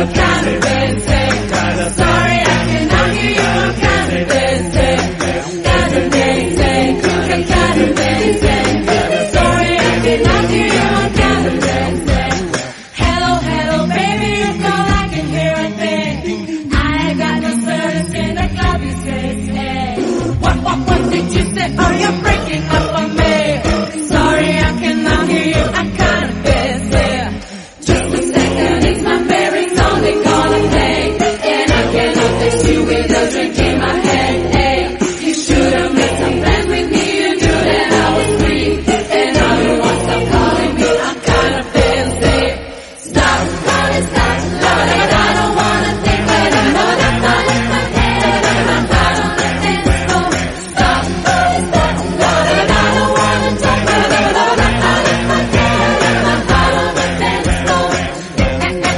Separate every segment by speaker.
Speaker 1: I'm kinda busy. Sorry, I cannot hear you, I'm kinda busy. Kinda busy, I'm kinda busy. Sorry, I cannot hear you, I'm kinda busy. Hello, hello, baby, it's all I can hear a thing. I ain't got no service in the club, you say. What did you say? Oh, you're breaking up on me. Sorry, I cannot hear you, I'm kinda busy. Just a second, it's my baby's only calling me. And I cannot fix you with a drink in my head. Hey, you should've made some plans with me, you knew that I was free. And now you want to stop calling me, I'm kinda busy. Stop calling, stop calling, I don't wanna think that I know that thought in my head. I'm hot on the dance floor. Stop calling, stop calling, I don't wanna talk about it. I know that thought in my head. I'm hot on the dance floor. Calling me.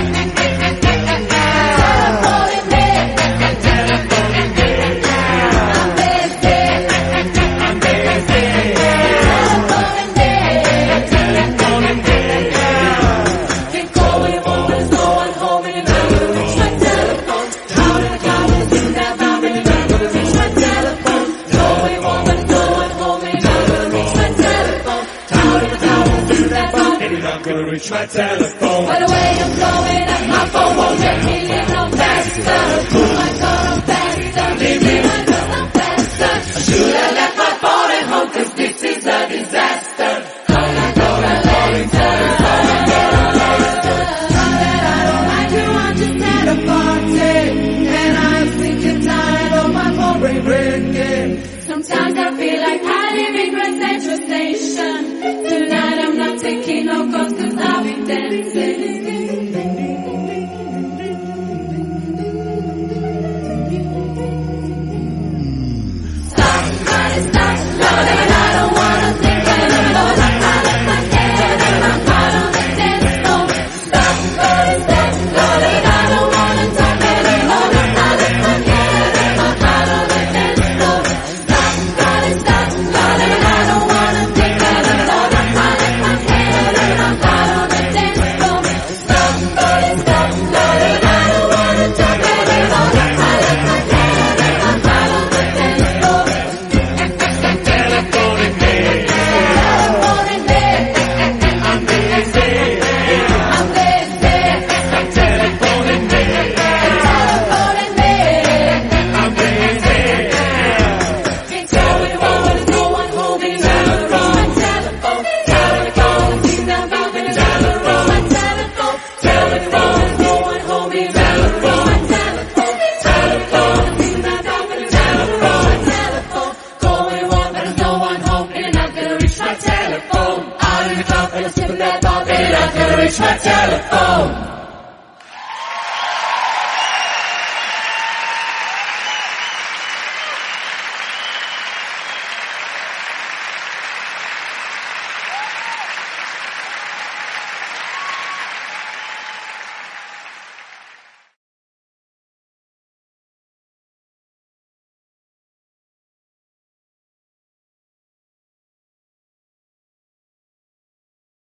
Speaker 2: I'm gonna reach my telephone.
Speaker 1: By the way I'm blowing up, my phone won't let me live no faster. Oh my God, I'm faster. Leave me alone, I'm faster. I should have left my phone at home, 'cause this is a disaster. Calling for a later. Now that I don't like you, I'm just at a party. And I'm sick and tired of my phone ringing. Sometimes I feel like I live in Grand Central Station. Tonight I'm not taking no calls, 'cause I'll be dancing. Stop, stop, darling, I don't wanna think that I know that I left my head. I'm hot on the dance floor. Stop, darling, I don't wanna talk that I know that I left my head. I'm hot on the dance floor. Stop, darling, I don't wanna think that I know that I left my head. I'm hot on the dance floor. Stop, darling, I don't wanna talk that I know that I left my head. I'm hot on the dance floor.
Speaker 2: Telephoning me.
Speaker 1: Telephone me.
Speaker 2: I'm busy.
Speaker 1: I'm busy.
Speaker 2: Telephoning me.
Speaker 1: Telephone me.
Speaker 2: I'm busy.
Speaker 1: Can't tell me wrong when there's no one home and never on my telephone. Tell me wrong when things are bumping and never on my telephone. Tell me wrong when there's no one home and never on my telephone. Telephone when things are bumping and never on my telephone. Going on but there's no one home and I'm not gonna reach my telephone. Out in the club and I'm skipping that ball and I'm not gonna reach my telephone.